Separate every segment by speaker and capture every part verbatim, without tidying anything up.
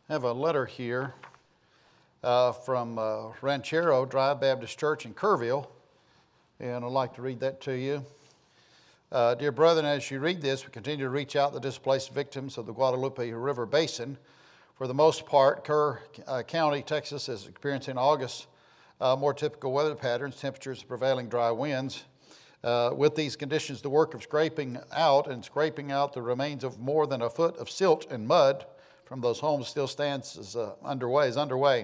Speaker 1: I have a letter here uh, from uh, Ranchero Drive Baptist Church in Kerrville, and I'd like to read that to you. Uh, dear brethren, as you read this, we continue to reach out to the displaced victims of the Guadalupe River Basin. For the most part, Kerr uh, County, Texas, is experiencing August uh, more typical weather patterns, temperatures, prevailing dry winds. Uh, with these conditions, the work of scraping out and scraping out the remains of more than a foot of silt and mud from those homes still stands is uh, underway. Is underway.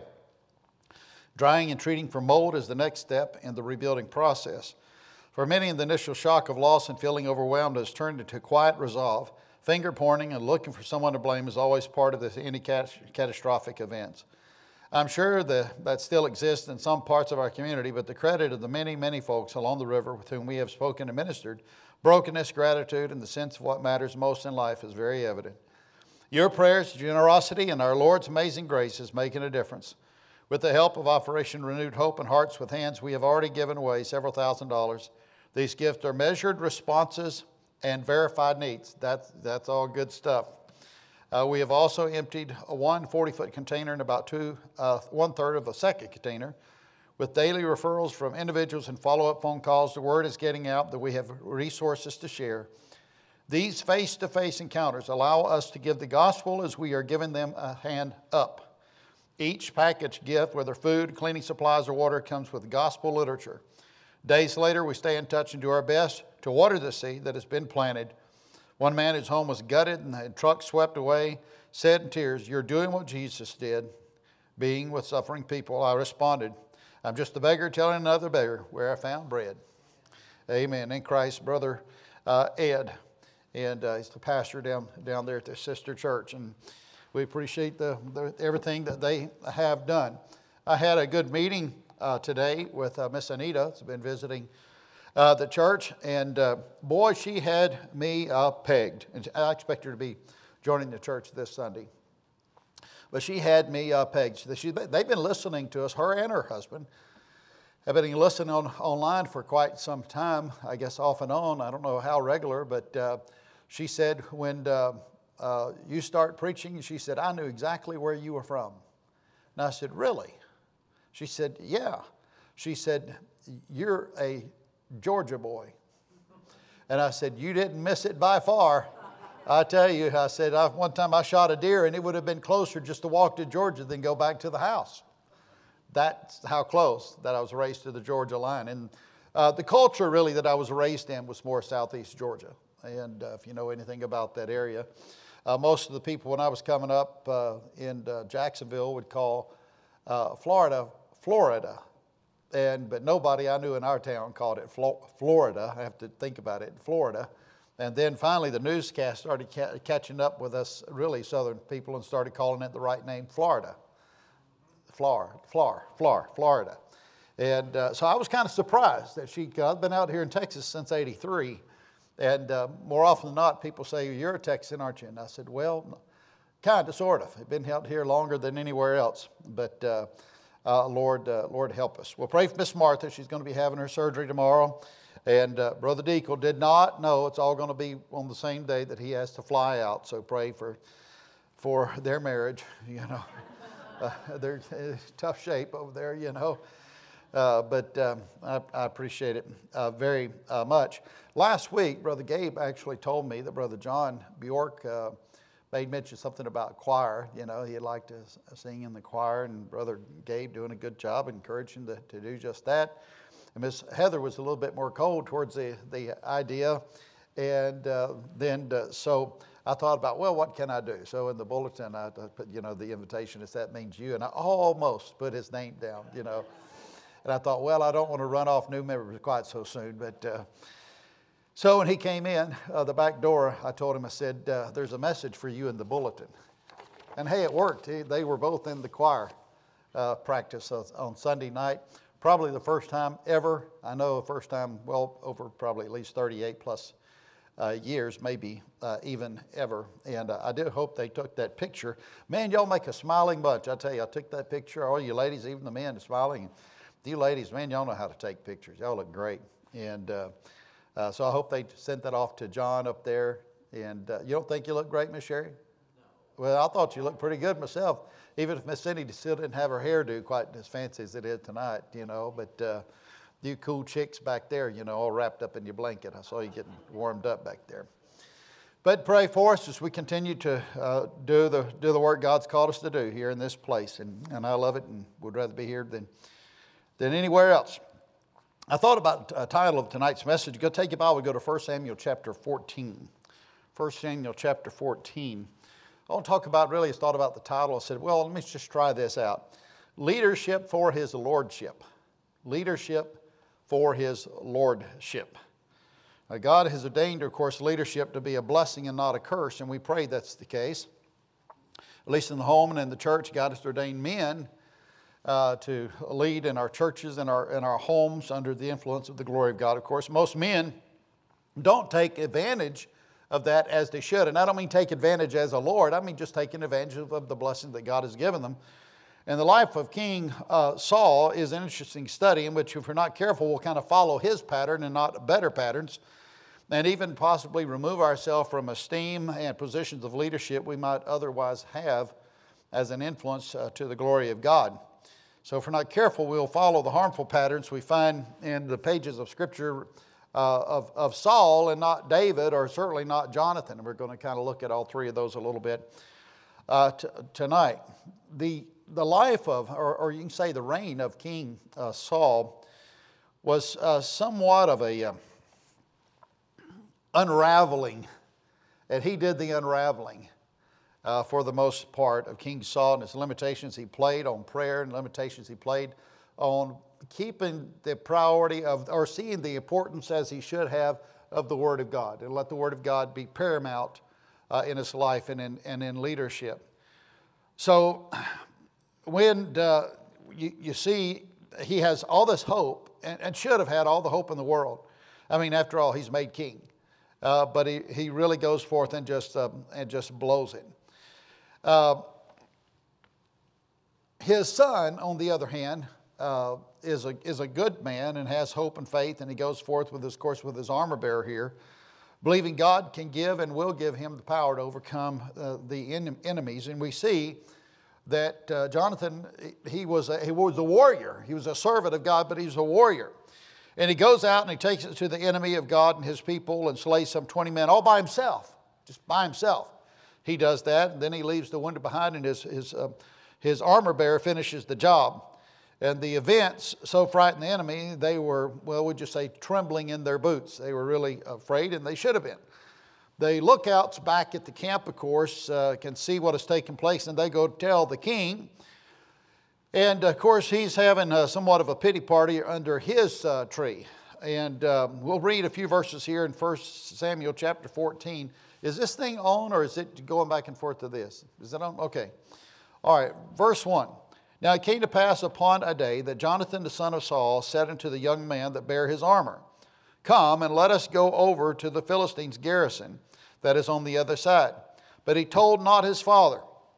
Speaker 1: Drying and treating for mold is the next step in the rebuilding process. For many, the initial shock of loss and feeling overwhelmed has turned into quiet resolve. Finger pointing and looking for someone to blame is always part of this, any cat- catastrophic events. I'm sure that, that still exists in some parts of our community, but the credit of the many, many folks along the river with whom we have spoken and ministered, brokenness, gratitude, and the sense of what matters most in life is very evident. Your prayers, generosity, and our Lord's amazing grace is making a difference. With the help of Operation Renewed Hope and Hearts with Hands, we have already given away several thousand dollars. These gifts are measured responses and verified needs. That's, that's all good stuff. Uh, we have also emptied a one forty-foot container and about two, uh, one-third of a second container. With daily referrals from individuals and follow-up phone calls, the word is getting out that we have resources to share. These face-to-face encounters allow us to give the gospel as we are giving them a hand up. Each package gift, whether food, cleaning supplies, or water, comes with gospel literature. Days later, we stay in touch and do our best to water the seed that has been planted. One man whose home was gutted and the truck swept away said in tears, "You're doing what Jesus did, being with suffering people." I responded, "I'm just a beggar telling another beggar where I found bread." Amen. In Christ, Brother uh, Ed. And uh, he's the pastor down down there at the sister church. And we appreciate the, the everything that they have done. I had a good meeting uh, today with uh, Miss Anita. She's been visiting uh, the church. And uh, boy, she had me uh, pegged. And I expect her to be joining the church this Sunday. But she had me uh, pegged. She, they've been listening to us, her and her husband. Have been listening on, online for quite some time, I guess off and on. I don't know how regular, but uh, she said when uh, uh, you start preaching, she said, "I knew exactly where you were from." And I said, "Really?" She said, "Yeah." She said, "You're a Georgia boy." And I said, "You didn't miss it by far. I tell you," I said, I, one time I shot a deer and it would have been closer just to walk to Georgia than go back to the house. That's how close that I was raised to the Georgia line. And uh, the culture really that I was raised in was more southeast Georgia. And uh, if you know anything about that area, uh, most of the people when I was coming up uh, in uh, Jacksonville would call uh, Florida, Florida. And but nobody I knew in our town called it Flo- Florida. I have to think about it, Florida. And then finally the newscast started ca- catching up with us really southern people and started calling it the right name, Florida. Florida, Florida, Florida, Florida. And uh, so I was kind of surprised that she, I've been out here in Texas since eighty-three. And uh, more often than not, people say, "You're a Texan, aren't you?" And I said, "Well, kind of, sort of. I've been out here longer than anywhere else. But uh, uh, Lord, uh, Lord help us." We'll pray for Miss Martha. She's going to be having her surgery tomorrow. And uh, Brother Deacle did not know it's all going to be on the same day that he has to fly out. So pray for, for their marriage, you know. Uh, they're in tough shape over there, you know. Uh, but um, I, I appreciate it uh, very uh, much. Last week, Brother Gabe actually told me that Brother John Bjork uh, made mention something about choir. You know, he'd like to sing in the choir, and Brother Gabe doing a good job, encouraging to, to do just that. And Miss Heather was a little bit more cold towards the, the idea. And uh, then, uh, so I thought about, well, what can I do? So in the bulletin, I put, you know, the invitation is "That means you." And I almost put his name down, you know. And I thought, well, I don't want to run off new members quite so soon. But uh, so when he came in uh, the back door, I told him, I said, uh, "There's a message for you in the bulletin." And hey, it worked. He, they were both in the choir uh, practice on Sunday night. Probably the first time ever. I know the first time, well, over probably at least thirty-eight plus uh, years, maybe uh, even ever. And uh, I do hope they took that picture. Man, y'all make a smiling bunch. I tell you, I took that picture. All you ladies, even the men, are smiling. You ladies, man, y'all know how to take pictures. Y'all look great. And uh, uh, so I hope they sent that off to John up there. And uh, you don't think you look great, Miss Sherry? Well, I thought you looked pretty good myself, even if Miss Cindy still didn't have her hairdo quite as fancy as it is tonight, you know. But uh, you cool chicks back there, you know, all wrapped up in your blanket. I saw you getting warmed up back there. But pray for us as we continue to uh, do the do the work God's called us to do here in this place. And, and I love it and would rather be here than, than anywhere else. I thought about a title of tonight's message. Go take your Bible, go to First Samuel chapter fourteen. First Samuel chapter fourteen. I want to talk about, really, I thought about the title. I said, well, let me just try this out. Leadership for His Lordship. Leadership for His Lordship. Now, God has ordained, of course, leadership to be a blessing and not a curse, and we pray that's the case. At least in the home and in the church, God has ordained men uh, to lead in our churches and our, in our homes under the influence of the glory of God. Of course, most men don't take advantage of that as they should. And I don't mean take advantage as a Lord. I mean just taking advantage of the blessing that God has given them. And the life of King uh, Saul is an interesting study in which, if we're not careful, we'll kind of follow his pattern and not better patterns, and even possibly remove ourselves from esteem and positions of leadership we might otherwise have as an influence uh, to the glory of God. So if we're not careful, we'll follow the harmful patterns we find in the pages of Scripture Uh, of, of Saul and not David, or certainly not Jonathan. And we're going to kind of look at all three of those a little bit uh, t- tonight. The, the life of, or, or you can say the reign of King uh, Saul was uh, somewhat of a uh, unraveling, and he did the unraveling uh, for the most part of King Saul and his limitations he played on prayer and limitations he played on keeping the priority of, or seeing the importance as he should have of the Word of God, and let the Word of God be paramount uh, in his life and in, and in leadership. So when uh, you, you see he has all this hope, and, and should have had all the hope in the world. I mean, after all, he's made king. Uh, but he, he really goes forth and just, uh, and just blows it. Uh, his son, on the other hand, Uh, is a is a good man and has hope and faith, and he goes forth with his, of course, with his armor bearer here, believing God can give and will give him the power to overcome uh, the en- enemies. And we see that uh, Jonathan, he was a, he was a warrior. He was a servant of God, but he was a warrior. And he goes out and he takes it to the enemy of God and his people and slays some twenty men all by himself, just by himself. He does that, and then he leaves the wounded behind, and his his uh, his armor bearer finishes the job. And the events so frightened the enemy, they were, well, we'd just say trembling in their boots. They were really afraid, and they should have been. The lookouts back at the camp, of course, uh, can see what has taken place, and they go tell the king. And, of course, he's having uh, somewhat of a pity party under his uh, tree. And uh, we'll read a few verses here in First Samuel chapter fourteen. Is this thing on, or is it going back and forth to this? Is it on? Okay. All right, verse one. Now it came to pass upon a day that Jonathan the son of Saul said unto the young man that bare his armor, Come, and let us go over to the Philistines' garrison that is on the other side. But he told not his father.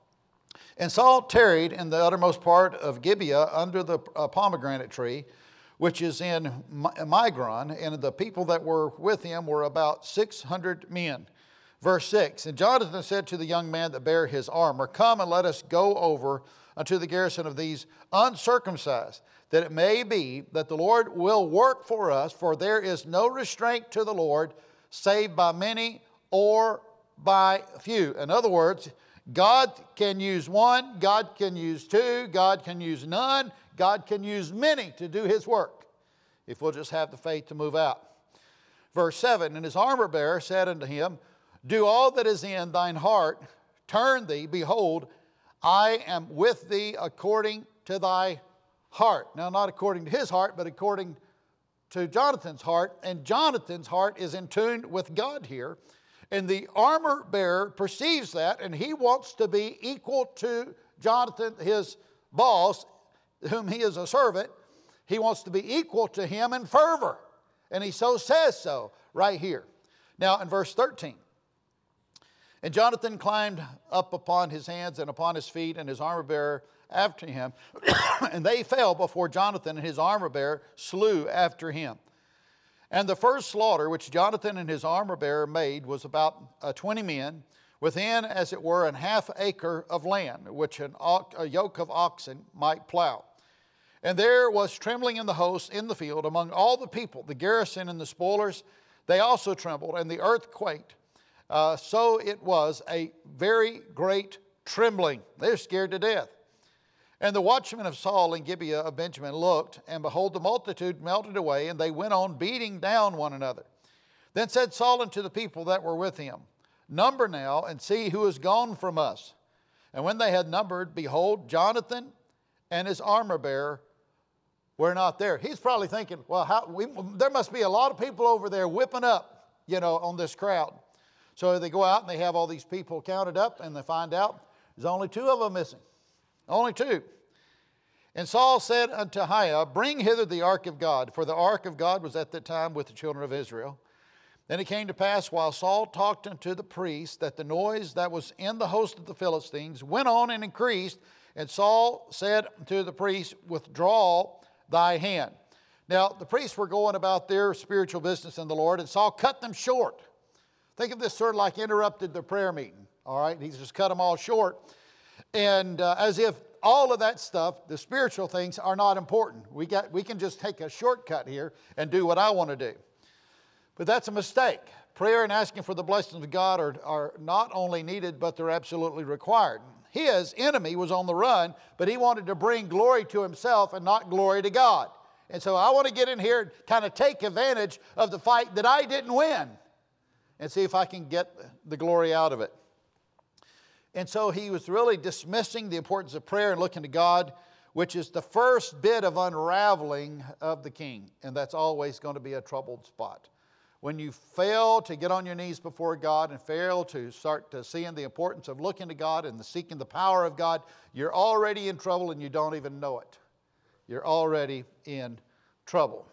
Speaker 1: And Saul tarried in the uttermost part of Gibeah under the uh, pomegranate tree, which is in Migron, and the people that were with him were about six hundred men. Verse six, And Jonathan said to the young man that bare his armor, Come, and let us go over unto the garrison of these uncircumcised, that it may be that the Lord will work for us, for there is no restraint to the Lord, save by many or by few. In other words, God can use one, God can use two, God can use none, God can use many to do His work, if we'll just have the faith to move out. Verse seven, And his armor bearer said unto him, Do all that is in thine heart, turn thee, behold, I am with thee according to thy heart. Now, not according to his heart, but according to Jonathan's heart. And Jonathan's heart is in tune with God here. And the armor bearer perceives that, and he wants to be equal to Jonathan, his boss, whom he is a servant. He wants to be equal to him in fervor. And he so says so right here. Now, in verse thirteen. And Jonathan climbed up upon his hands and upon his feet, and his armor-bearer after him. And they fell before Jonathan, and his armor-bearer slew after him. And the first slaughter which Jonathan and his armor-bearer made was about uh, twenty men, within, as it were, an half acre of land, which an ox, a yoke of oxen might plow. And there was trembling in the host in the field among all the people, the garrison and the spoilers. They also trembled, and the earth quaked. Uh, so it was a very great trembling. They were scared to death. And the watchmen of Saul in Gibeah of Benjamin looked, and behold, the multitude melted away, and they went on beating down one another. Then said Saul unto the people that were with him, Number now, and see who is gone from us. And when they had numbered, behold, Jonathan and his armor bearer were not there. He's probably thinking, well, how, we, there must be a lot of people over there whipping up, you know, on this crowd. So they go out and they have all these people counted up, and they find out there's only two of them missing. Only two. And Saul said unto Ahiah, Bring hither the ark of God, for the ark of God was at that time with the children of Israel. Then it came to pass, while Saul talked unto the priest, that the noise that was in the host of the Philistines went on and increased. And Saul said to the priest, Withdraw thy hand. Now, the priests were going about their spiritual business in the Lord, and Saul cut them short. Think of this sort of like interrupted their prayer meeting, all right? He just cut them all short. And uh, as if all of that stuff, the spiritual things, are not important. We got, we can just take a shortcut here and do what I want to do. But that's a mistake. Prayer and asking for the blessings of God are, are not only needed, but they're absolutely required. His enemy was on the run, but he wanted to bring glory to himself and not glory to God. And so I want to get in here and kind of take advantage of the fight that I didn't win and see if I can get the glory out of it. And so he was really dismissing the importance of prayer and looking to God, which is the first bit of unraveling of the king. And that's always going to be a troubled spot. When you fail to get on your knees before God and fail to start to seeing the importance of looking to God and the seeking the power of God, you're already in trouble and you don't even know it. You're already in trouble.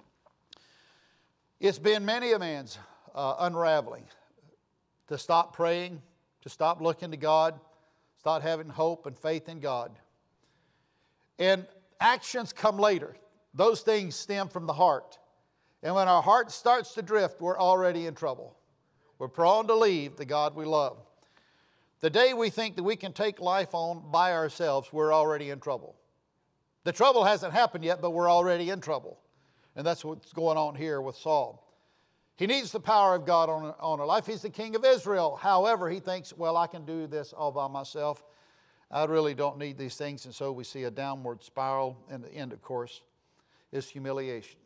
Speaker 1: It's been many a man's uh, unraveling to stop praying, to stop looking to God, start having hope and faith in God. And actions come later. Those things stem from the heart. And when our heart starts to drift, we're already in trouble. We're prone to leave the God we love. The day we think that we can take life on by ourselves, we're already in trouble. The trouble hasn't happened yet, but we're already in trouble. And that's what's going on here with Saul. He needs the power of God on, on a life. He's the king of Israel. However, he thinks, well, I can do this all by myself. I really don't need these things. And so we see a downward spiral. And the end, of course, is humiliation.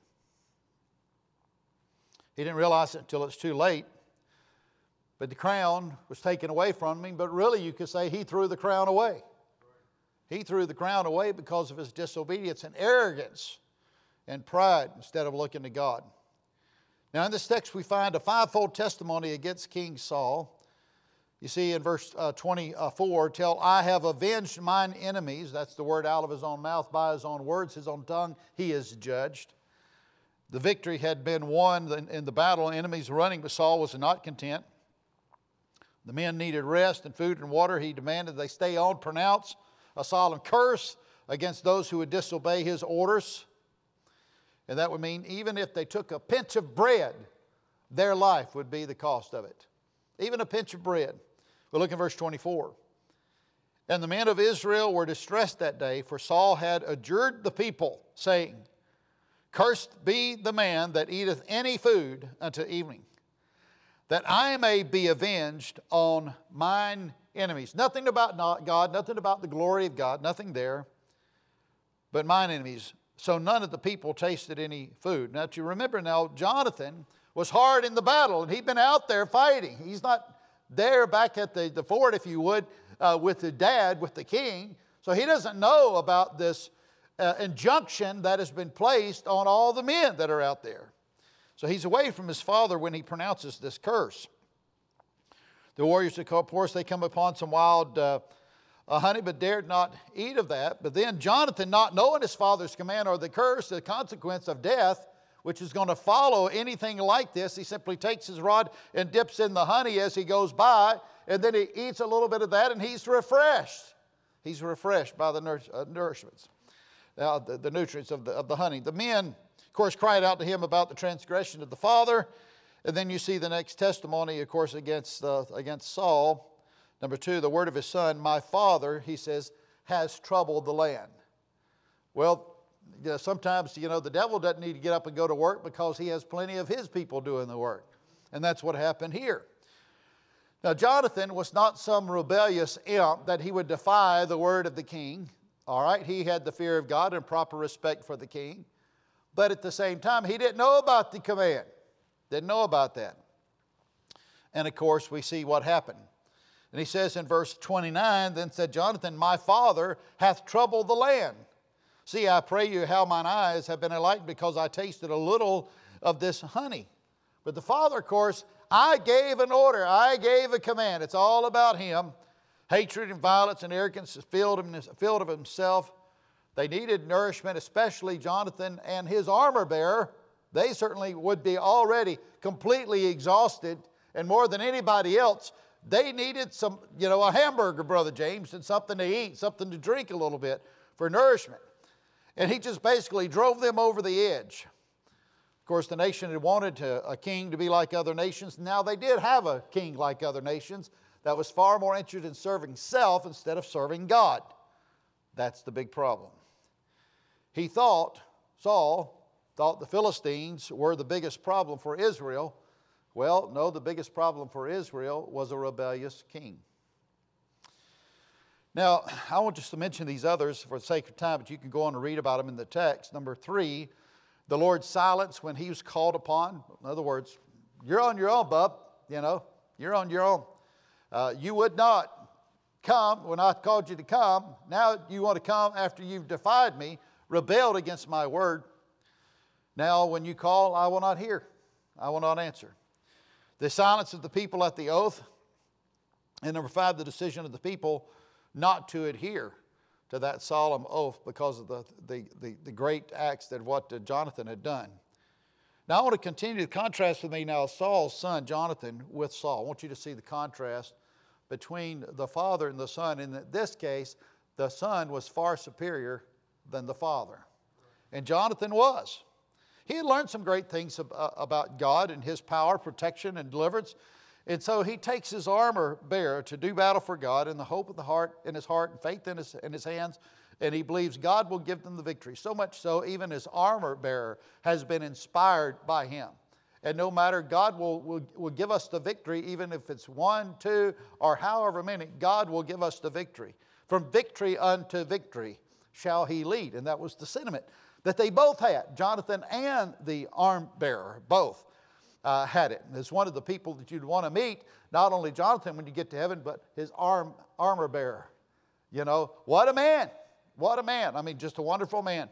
Speaker 1: He didn't realize it until it's too late. But the crown was taken away from him. But really, you could say he threw the crown away. He threw the crown away because of his disobedience and arrogance and pride instead of looking to God. Now, in this text, we find a fivefold testimony against King Saul. You see in verse uh, twenty-four, till I have avenged mine enemies. That's the word out of his own mouth, by his own words, his own tongue, he is judged. The victory had been won in the battle. Enemies running, but Saul was not content. The men needed rest and food and water. He demanded they stay on, pronounce a solemn curse against those who would disobey his orders. And that would mean even if they took a pinch of bread, their life would be the cost of it. Even a pinch of bread. We'll look in verse twenty-four. And the men of Israel were distressed that day, for Saul had adjured the people, saying, Cursed be the man that eateth any food until evening, that I may be avenged on mine enemies. Nothing about God, nothing about the glory of God, nothing there, but mine enemies. So none of the people tasted any food. Now, to remember now, Jonathan was hard in the battle, and he'd been out there fighting. He's not there back at the, the fort, if you would, uh, with the dad, with the king. So he doesn't know about this uh, injunction that has been placed on all the men that are out there. So he's away from his father when he pronounces this curse. The warriors, of course, they come upon some wild uh, uh, honey, but dared not eat of that. But then Jonathan, not knowing his father's command or the curse, the consequence of death, which is going to follow anything like this, he simply takes his rod and dips in the honey as he goes by, and then he eats a little bit of that, and he's refreshed. He's refreshed by the nour- uh, nourishments, uh, the, the nutrients of the, of the honey. The men, of course, cried out to him about the transgression of the father. And then you see the next testimony, of course, against, uh, against Saul. Number two, the word of his son, my father, he says, has troubled the land. Well, you know, sometimes, you know, the devil doesn't need to get up and go to work because he has plenty of his people doing the work. And that's what happened here. Now, Jonathan was not some rebellious imp that he would defy the word of the king. All right, he had the fear of God and proper respect for the king. But at the same time, he didn't know about the command. Didn't know about that. And of course, we see what happened. And he says in verse twenty-nine, then said Jonathan, my father hath troubled the land. See, I pray you how mine eyes have been enlightened because I tasted a little of this honey. But the father, of course, I gave an order. I gave a command. It's all about him. Hatred and violence and arrogance is filled of himself. They needed nourishment, especially Jonathan and his armor bearer. They certainly would be already completely exhausted. And more than anybody else, they needed some, you know, a hamburger, Brother James, and something to eat, something to drink a little bit for nourishment. And he just basically drove them over the edge. Of course, the nation had wanted to, a king to be like other nations. Now they did have a king like other nations that was far more interested in serving self instead of serving God. That's the big problem. He thought, Saul thought the Philistines were the biggest problem for Israel. Well, no, the biggest problem for Israel was a rebellious king. Now, I want just to mention these others for the sake of time, but you can go on and read about them in the text. Number three, the Lord's silence when he was called upon. In other words, you're on your own, bub. You know, you're on your own. Uh, you would not come when I called you to come. Now you want to come after you've defied me, rebelled against my word. Now when you call, I will not hear. I will not answer. The silence of the people at the oath. And number five, the decision of the people not to adhere to that solemn oath because of the, the, the, the great acts that what Jonathan had done. Now I want to continue the contrast with me now Saul's son Jonathan with Saul. I want you to see the contrast between the father and the son. In this case, the son was far superior than the father. And Jonathan was. He had learned some great things about God and his power, protection, and deliverance. And so he takes his armor bearer to do battle for God in the hope of the heart, in his heart, and faith in his, in his hands. And he believes God will give them the victory. So much so, even his armor bearer has been inspired by him. And no matter, God will, will, will give us the victory, even if it's one, two, or however many, God will give us the victory. From victory unto victory shall he lead. And that was the sentiment that they both had. Jonathan and the arm bearer, both uh, had it. And it's one of the people that you'd want to meet, not only Jonathan when you get to heaven, but his arm armor bearer. You know, what a man. What a man. I mean, just a wonderful man.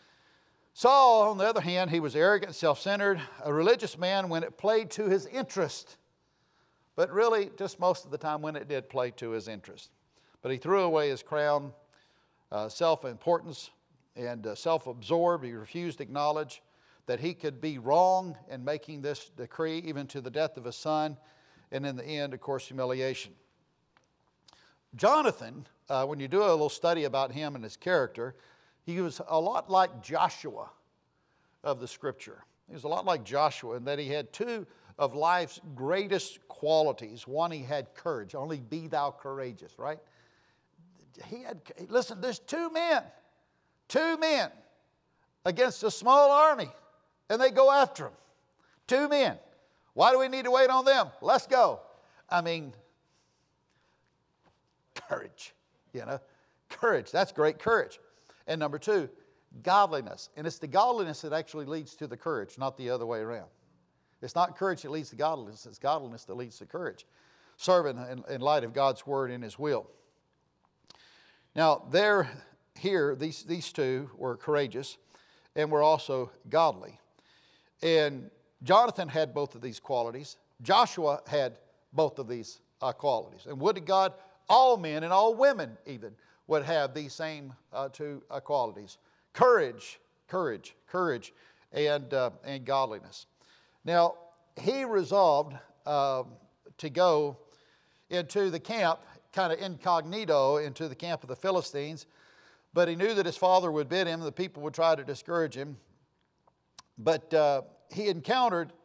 Speaker 1: Saul, on the other hand, he was arrogant, self-centered, a religious man when it played to his interest. But really, just most of the time when it did play to his interest. But he threw away his crown, uh, self-importance, and uh, self-absorbed. He refused to acknowledge that he could be wrong in making this decree, even to the death of his son. And in the end, of course, humiliation. Jonathan, uh, when you do a little study about him and his character, he was a lot like Joshua of the Scripture. He was a lot like Joshua in that he had two of life's greatest qualities. One, he had courage. Only be thou courageous, right? He had, listen, there's two men, two men against a small army, and they go after him. Two men. Why do we need to wait on them? Let's go. I mean, courage, you know, courage. That's great courage. And number two, godliness. And it's the godliness that actually leads to the courage, not the other way around. It's not courage that leads to godliness. It's godliness that leads to courage. Serving in, in light of God's word and his will. Now, there, here, these, these two were courageous and were also godly. And Jonathan had both of these qualities. Joshua had both of these uh, qualities. And would to God, all men and all women even would have these same uh, two uh, qualities. Courage, courage, courage, and, uh, and godliness. Now, he resolved uh, to go into the camp, kind of incognito, into the camp of the Philistines. But he knew that his father would bid him, the people would try to discourage him. But uh, he encountered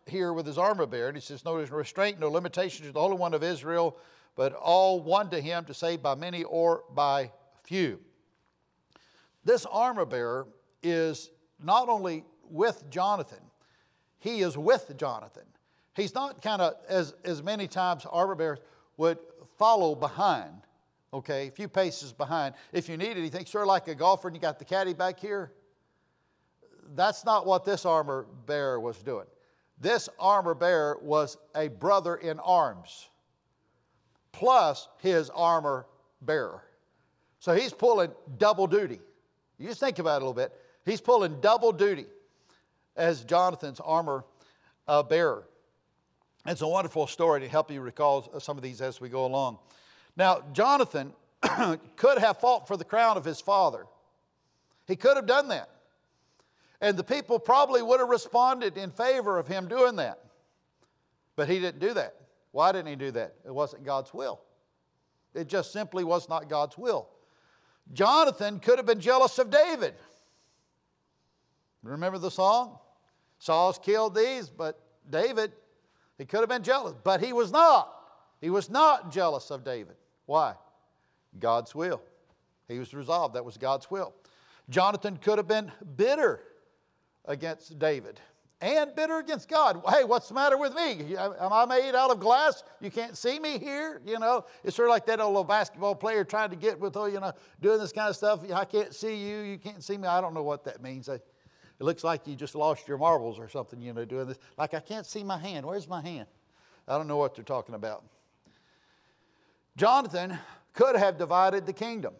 Speaker 1: here with his armor bearer. And he says, no restraint, no limitation to the Holy One of Israel, but all one to him to save by many or by few. This armor bearer is not only with Jonathan, he is with Jonathan. He's not kind of, as, as many times armor bearers would follow behind, okay, a few paces behind. If you need anything, sort of like a golfer and you got the caddy back here. That's not what this armor bearer was doing. This armor bearer was a brother in arms, plus his armor bearer. So he's pulling double duty. You just think about it a little bit. He's pulling double duty as Jonathan's armor uh, bearer. It's a wonderful story to help you recall some of these as we go along. Now, Jonathan could have fought for the crown of his father. He could have done that. And the people probably would have responded in favor of him doing that. But he didn't do that. Why didn't he do that? It wasn't God's will. It just simply was not God's will. Jonathan could have been jealous of David. Remember the song? Saul's killed these, but David, he could have been jealous. But he was not. He was not jealous of David. Why? God's will. He was resolved. That was God's will. Jonathan could have been bitter against David and bitter against God. Hey, what's the matter with me? Am I made out of glass? You can't see me here? You know, it's sort of like that old little basketball player trying to get with, oh, you know, doing this kind of stuff. I can't see you. You can't see me. I don't know what that means. I, it looks like you just lost your marbles or something, you know, doing this. Like, I can't see my hand. Where's my hand? I don't know what they're talking about. Jonathan could have divided the kingdom.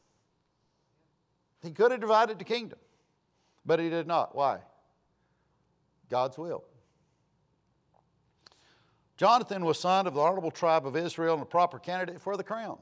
Speaker 1: He could have divided the kingdom. But he did not. Why? God's will. Jonathan was son of the honorable tribe of Israel and a proper candidate for the crown.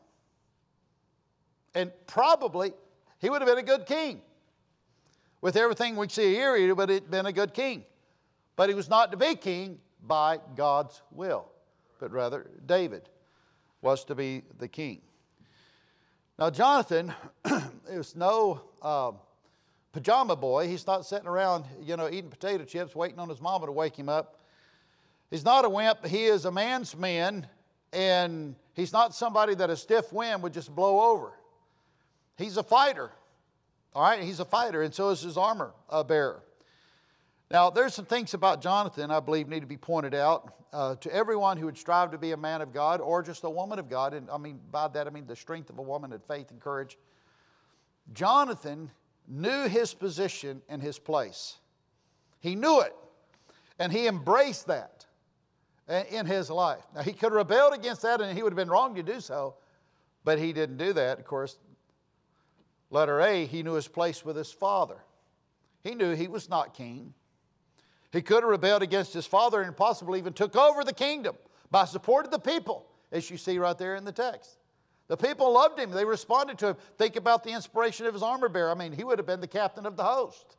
Speaker 1: And probably he would have been a good king. With everything we see here, he would have been a good king. But he was not to be king by God's will. But rather, David was to be the king. Now, Jonathan is no uh, pajama boy. He's not sitting around, you know, eating potato chips, waiting on his mama to wake him up. He's not a wimp. He is a man's man, and he's not somebody that a stiff wind would just blow over. He's a fighter. All right, he's a fighter, and so is his armor uh, bearer. Now, there's some things about Jonathan I believe need to be pointed out uh, to everyone who would strive to be a man of God or just a woman of God. And I mean, by that I mean the strength of a woman and faith and courage. Jonathan knew his position and his place. He knew it, and he embraced that in his life. Now, he could have rebelled against that, and he would have been wrong to do so, but he didn't do that. Of course, letter A, he knew his place with his father. He knew he was not king. He could have rebelled against his father and possibly even took over the kingdom by supporting the people, as you see right there in the text. The people loved him. They responded to him. Think about the inspiration of his armor bearer. I mean, he would have been the captain of the host.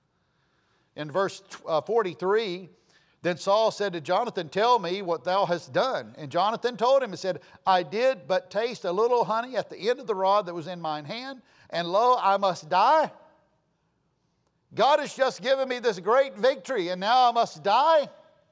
Speaker 1: In verse uh, forty-three, then Saul said to Jonathan, tell me what thou hast done. And Jonathan told him and said, I did but taste a little honey at the end of the rod that was in mine hand, and lo, I must die. God has just given me this great victory, and now I must die.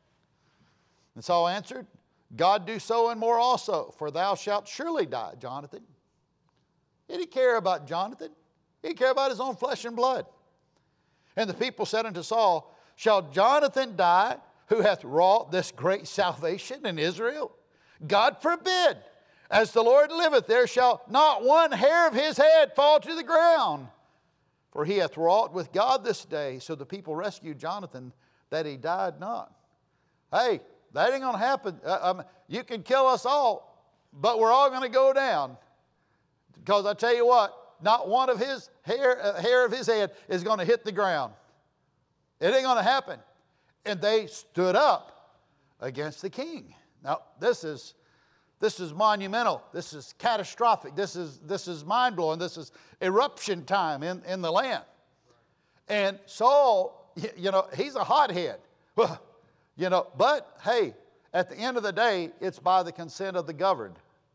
Speaker 1: And Saul answered, God do so and more also, for thou shalt surely die, Jonathan. He didn't care about Jonathan. He didn't care about his own flesh and blood. And the people said unto Saul, shall Jonathan die, who hath wrought this great salvation in Israel? God forbid. As the Lord liveth, there shall not one hair of his head fall to the ground. For he hath wrought with God this day. So the people rescued Jonathan, that he died not. Hey, that ain't going to happen. Uh, um, you can kill us all, but we're all going to go down. Because I tell you what, not one of his hair, uh, hair of his head is going to hit the ground. It ain't going to happen. And they stood up against the king. Now, this is... This is monumental. This is catastrophic. This is, this is mind-blowing. This is eruption time in, in the land. And Saul, you know, he's a hothead. You know, but, hey, at the end of the day, it's by the consent of the governed.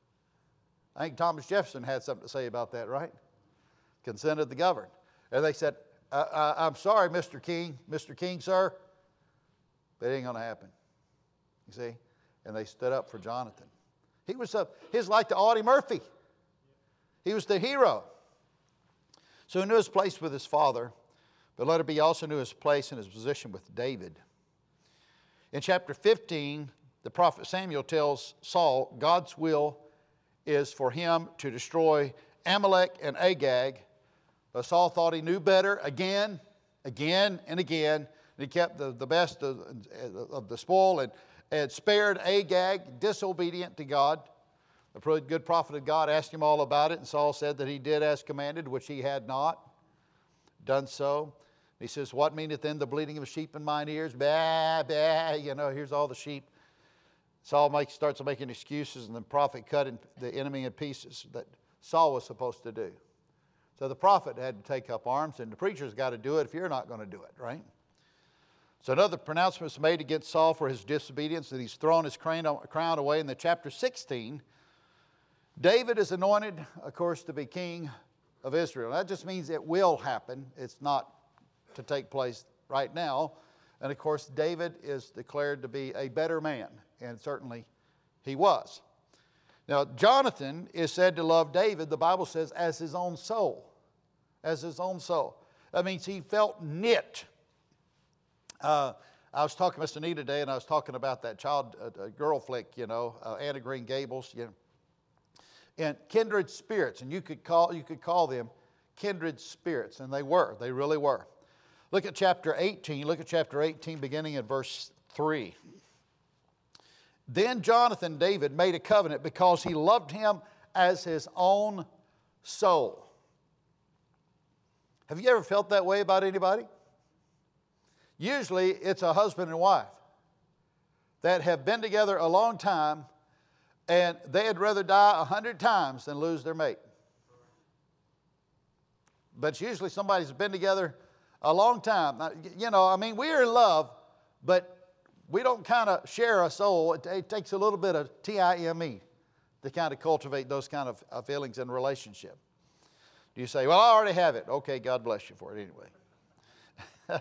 Speaker 1: I think Thomas Jefferson had something to say about that, right? Consent of the governed. And they said, uh, uh, I'm sorry, Mister King, Mister King, sir, but it ain't going to happen. You see? And they stood up for Jonathan. He was, a, he was like the Audie Murphy. He was the hero. So he knew his place with his father, but let it be also knew his place and his position with David. In chapter fifteen, the prophet Samuel tells Saul God's will is for him to destroy Amalek and Agag. But Saul thought he knew better again, again, and again. And he kept the, the best of, of the spoil and, and spared Agag, disobedient to God. The good prophet of God asked him all about it, and Saul said that he did as commanded, which he had not done so. He says, what meaneth then the bleating of sheep in mine ears? Bah, bah, you know, here's all the sheep. Saul makes, starts making excuses, and the prophet cut in, the enemy in pieces that Saul was supposed to do. So the prophet had to take up arms, and the preacher's got to do it if you're not going to do it, right? So another pronouncement is made against Saul for his disobedience, that he's thrown his crown away. In the chapter sixteen, David is anointed, of course, to be king of Israel. That just means it will happen. It's not to take place right now. And of course, David is declared to be a better man, and certainly he was. Now, Jonathan is said to love David, the Bible says, as his own soul. As his own soul. That means he felt knit. Uh, I was talking to Mister Anita today, and I was talking about that child, uh, girl flick, you know, uh, Anne of Green Gables, you know. And kindred spirits, and you could call you could call them kindred spirits, and they were. They really were. Look at chapter eighteen. Look at chapter eighteen, beginning at verse three. Then Jonathan, David, made a covenant because he loved him as his own soul. Have you ever felt that way about anybody? Usually it's a husband and wife that have been together a long time, and they'd rather die a hundred times than lose their mate. But it's usually somebody's been together a long time. You know, I mean, we're in love, but we don't kind of share a soul. It, it takes a little bit of T I M E to kind of cultivate those kind of uh, feelings in a relationship. Do you say, well, I already have it. Okay, God bless you for it anyway.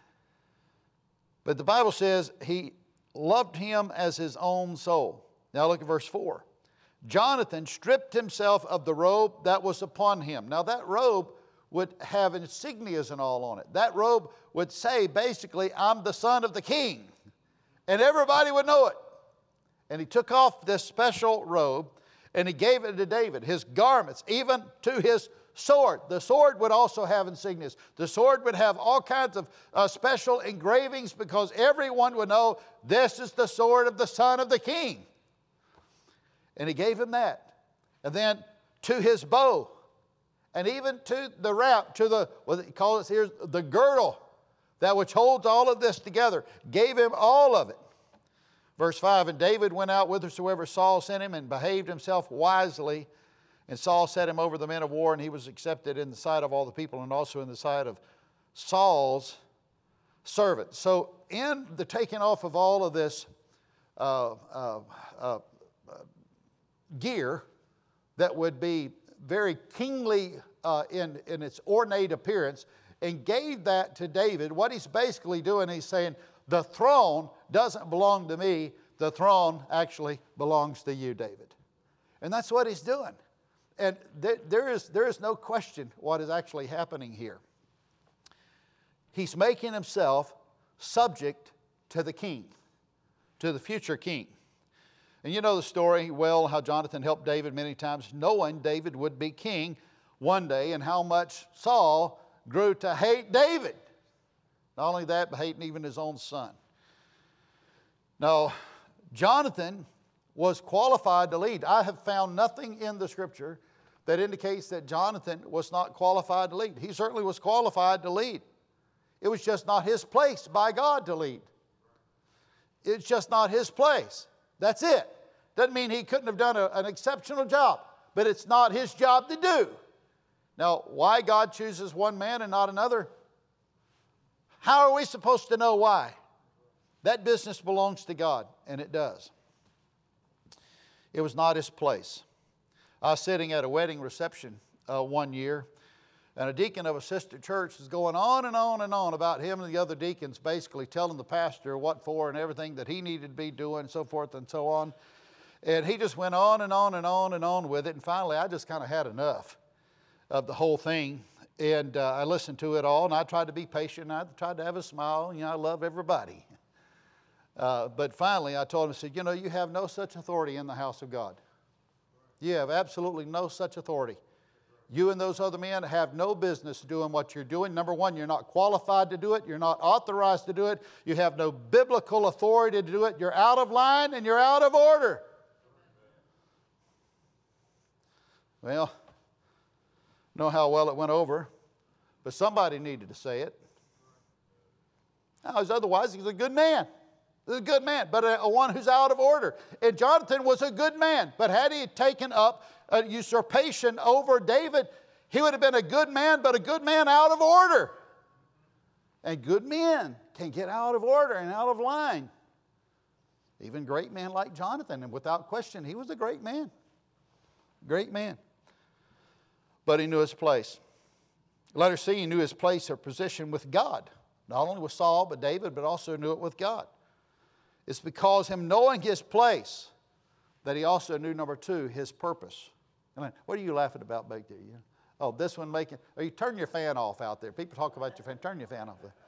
Speaker 1: But the Bible says he loved him as his own soul. Now look at verse four. Jonathan stripped himself of the robe that was upon him. Now that robe would have insignias and all on it. That robe would say basically, I'm the son of the king. And everybody would know it. And he took off this special robe and he gave it to David. His garments, even to his sword. The sword would also have insignias. The sword would have all kinds of uh, special engravings because everyone would know this is the sword of the son of the king. And he gave him that. And then to his bow. And even to the wrap, to the, what he calls here, the girdle, that which holds all of this together, gave him all of it. Verse five, and David went out whithersoever Saul sent him and behaved himself wisely. And Saul set him over the men of war, and he was accepted in the sight of all the people and also in the sight of Saul's servants. So in the taking off of all of this uh, uh, uh, gear that would be very kingly uh, in, in its ornate appearance, and gave that to David, what he's basically doing, he's saying, the throne doesn't belong to me. The throne actually belongs to you, David. And that's what he's doing. And there, there, is, there is no question what is actually happening here. He's making himself subject to the king, to the future king. And you know the story well, how Jonathan helped David many times, knowing David would be king one day, and how much Saul grew to hate David. Not only that, but hating even his own son. Now, Jonathan was qualified to lead. I have found nothing in the scripture that indicates that Jonathan was not qualified to lead. He certainly was qualified to lead. It was just not his place by God to lead. It's just not his place. That's it. Doesn't mean he couldn't have done a, an exceptional job, but it's not his job to do. Now, why God chooses one man and not another? How are we supposed to know why? That business belongs to God, and it does. It was not his place. I was sitting at a wedding reception uh, one year, And a deacon of a sister church is going on and on and on about him and the other deacons basically telling the pastor what for and everything that he needed to be doing and so forth and so on. And he just went on and on and on and on with it. And finally, I just kind of had enough of the whole thing. And uh, I listened to it all, and I tried to be patient. I tried to have a smile. You know, I love everybody. Uh, but finally, I told him, I said, you know, you have no such authority in the house of God. You have absolutely no such authority. You and those other men have no business doing what you're doing. Number one, you're not qualified to do it. You're not authorized to do it. You have no biblical authority to do it. You're out of line and you're out of order. Well, know how well it went over, but somebody needed to say it. Now, otherwise, he's a good man. He's a good man, but a, a one who's out of order. And Jonathan was a good man, but had he taken up a usurpation over David, he would have been a good man, but a good man out of order. And good men can get out of order and out of line. Even great men like Jonathan, and without question, he was a great man. Great man. But he knew his place. Letter C, he knew his place or position with God. Not only with Saul, but David, but also knew it with God. It's because him knowing his place that he also knew, number two, his purpose. I mean, what are you laughing about back there? You? Oh, this one making, or you turn your fan off out there. People talk about your fan. Turn your fan off there.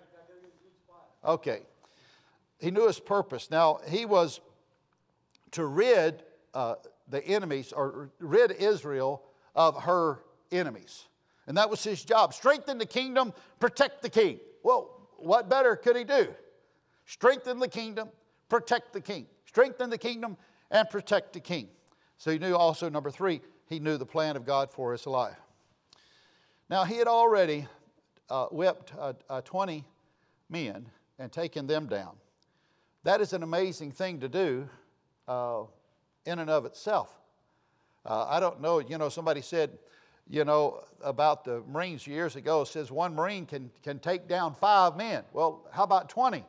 Speaker 1: Okay. He knew his purpose. Now, he was to rid uh, the enemies, or rid Israel of her enemies. And that was his job. Strengthen the kingdom, protect the king. Well, what better could he do? Strengthen the kingdom, protect the king. Strengthen the kingdom and protect the king. So he knew also, number three, he knew the plan of God for his life. Now, he had already uh, whipped uh, uh, twenty men and taken them down. That is an amazing thing to do uh, in and of itself. Uh, I don't know, you know, somebody said, you know, about the Marines years ago, says one Marine can, can take down five men. Well, how about twenty?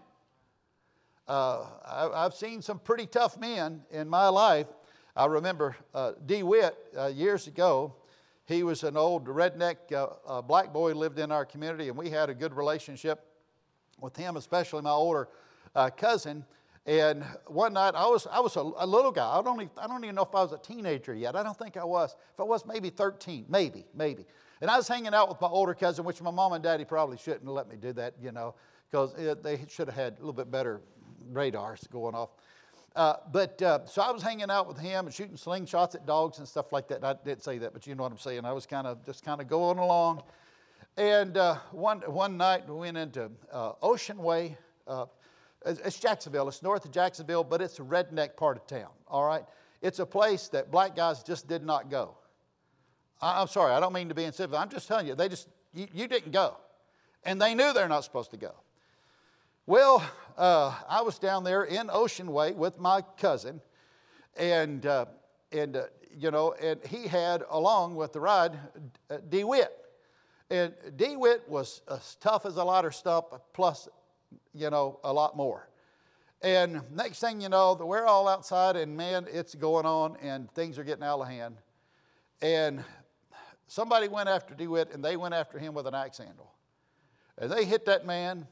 Speaker 1: Uh, I, I've seen some pretty tough men in my life. I remember uh, DeWitt uh, years ago. He was an old redneck uh, uh, black boy, lived in our community, and we had a good relationship with him, especially my older uh, cousin. And one night, I was I was a, a little guy. I don't, even, I don't even know if I was a teenager yet. I don't think I was. If I was, maybe thirteen, maybe, maybe. And I was hanging out with my older cousin, which my mom and daddy probably shouldn't have let me do that, you know, because they should have had a little bit better radars going off. Uh, but uh, so I was hanging out with him and shooting slingshots at dogs and stuff like that. And I didn't say that, but you know what I'm saying. I was kind of just kind of going along. And uh, one one night we went into uh, Ocean Way. Uh, It's Jacksonville. It's north of Jacksonville, but it's a redneck part of town, all right? It's a place that black guys just did not go. I, I'm sorry, I don't mean to be incivil. I'm just telling you, they just, you, you didn't go. And they knew they're not supposed to go. Well, uh, I was down there in Ocean Way with my cousin, and, uh, and uh, you know, and he had, along with the ride, uh, DeWitt. And DeWitt was as tough as a ladder stump, plus you know, a lot more. And next thing you know, we're all outside, and man, it's going on, and things are getting out of hand. And somebody went after DeWitt, and they went after him with an axe handle. And they hit that man.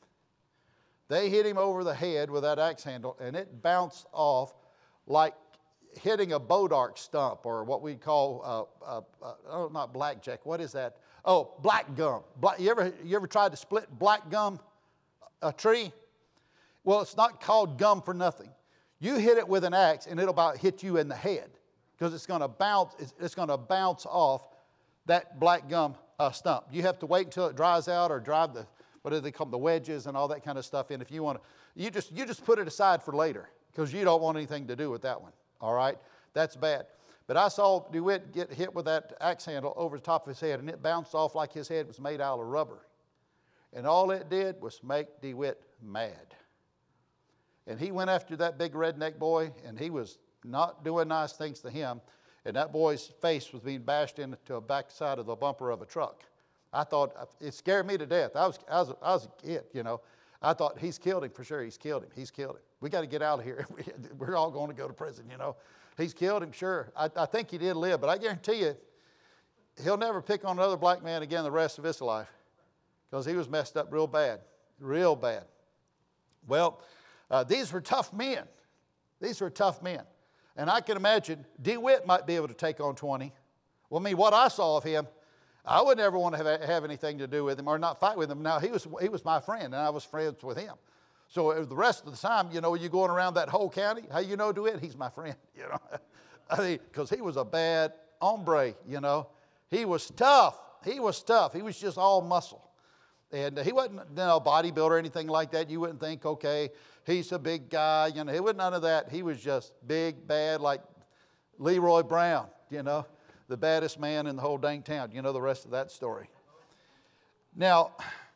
Speaker 1: They hit him over the head with that axe handle, and it bounced off like hitting a bodark stump, or what we call, uh, uh, uh, oh, not blackjack. What is that? Oh, black gum. Black, you ever you ever tried to split black gum? A tree? Well, it's not called gum for nothing. You hit it with an axe, and it'll about hit you in the head because it's going to bounce. It's, it's going to bounce off that black gum uh, stump. You have to wait until it dries out, or drive the what do they call them, the wedges and all that kind of stuff in. If you want to, you just you just put it aside for later because you don't want anything to do with that one. All right, that's bad. But I saw DeWitt get hit with that axe handle over the top of his head, and it bounced off like his head was made out of rubber. And all it did was make DeWitt mad. And he went after that big redneck boy, and he was not doing nice things to him. And that boy's face was being bashed into the backside of the bumper of a truck. I thought, it scared me to death. I was, I was, I was a kid, you know. I thought, he's killed him for sure. He's killed him. He's killed him. We got to get out of here. We're all going to go to prison, you know. He's killed him, sure. I, I think he did live, but I guarantee you, he'll never pick on another black man again the rest of his life because he was messed up real bad, real bad. Well, uh, these were tough men. These were tough men. And I can imagine DeWitt might be able to take on twenty. Well, I mean, what I saw of him, I would never want to have, have anything to do with him or not fight with him. Now, he was, he was my friend, and I was friends with him. So the rest of the time, you know, you're going around that whole county, how you know DeWitt? He's my friend, you know. I mean, because he was a bad hombre, you know. He was tough. He was tough. He was just all muscle. And he wasn't, you know, a bodybuilder or anything like that. You wouldn't think, okay, he's a big guy. You know, he wasn't none of that. He was just big, bad, like Leroy Brown, you know, the baddest man in the whole dang town. You know the rest of that story. Now,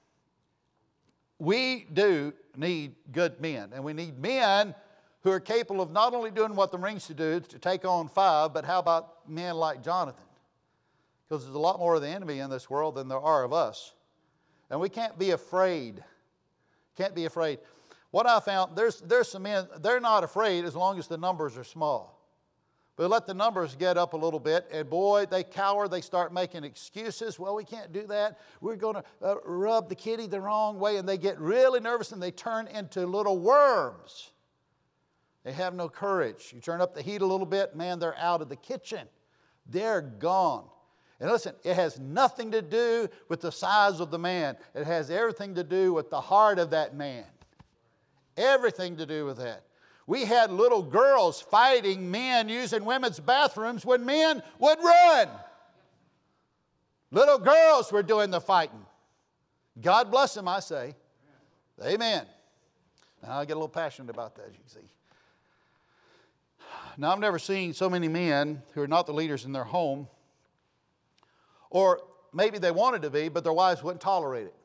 Speaker 1: we do need good men, and we need men who are capable of not only doing what the Marines to do to take on five, but how about men like Jonathan? Because there's a lot more of the enemy in this world than there are of us. And we can't be afraid. Can't be afraid. What I found, there's, there's some men, they're not afraid as long as the numbers are small. But let the numbers get up a little bit, and boy, they cower. They start making excuses. Well, we can't do that. We're going to uh, rub the kitty the wrong way, and they get really nervous, and they turn into little worms. They have no courage. You turn up the heat a little bit, man, they're out of the kitchen. They're gone. And listen, it has nothing to do with the size of the man. It has everything to do with the heart of that man. Everything to do with that. We had little girls fighting men using women's bathrooms when men would run. Little girls were doing the fighting. God bless them, I say. Amen. Now I get a little passionate about that, you see. Now I've never seen so many men who are not the leaders in their home, or maybe they wanted to be, but their wives wouldn't tolerate it.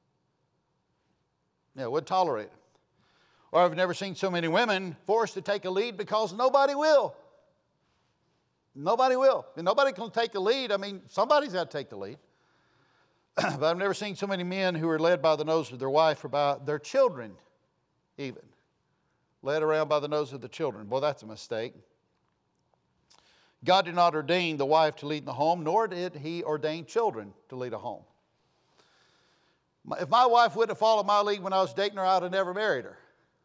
Speaker 1: Yeah, wouldn't tolerate it. Or I've never seen so many women forced to take a lead because nobody will. Nobody will. And nobody can take the lead. I mean, somebody's got to take the lead. But I've never seen so many men who are led by the nose of their wife or by their children even. Led around by the nose of the children. Boy, that's a mistake. God did not ordain the wife to lead in the home, nor did He ordain children to lead a home. If my wife would have followed my lead when I was dating her, I would have never married her.